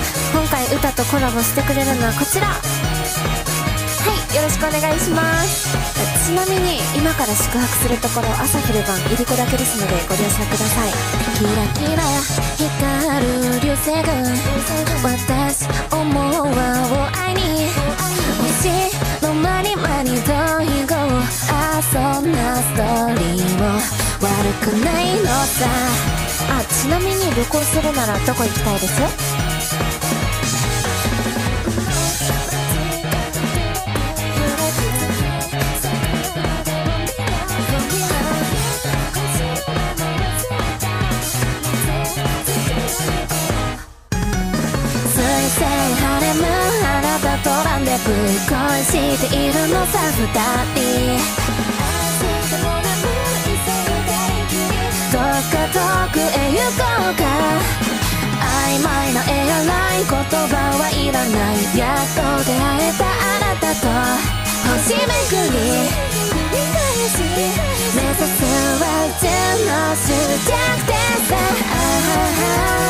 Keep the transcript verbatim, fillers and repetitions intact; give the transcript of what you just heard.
今回歌とコラボしてくれるのはこちら。はい、よろしくお願いします。ちなみに今から宿泊するところ朝昼晩入り子だけですのでご了承ください。キラキラ光る流星群、私思うはを愛に星の間に間にどいごう、あそんなストーリーも悪くないのさ。あ、ちなみに旅行するならどこ行きたいです？晴れぬあなたとランデブー恋しているのさ二人。どっか遠くへ行こうか。曖昧なエアライン言葉はいらない。やっと出会えたあなたと星めくり繰り返し目指すは全の終着点さ。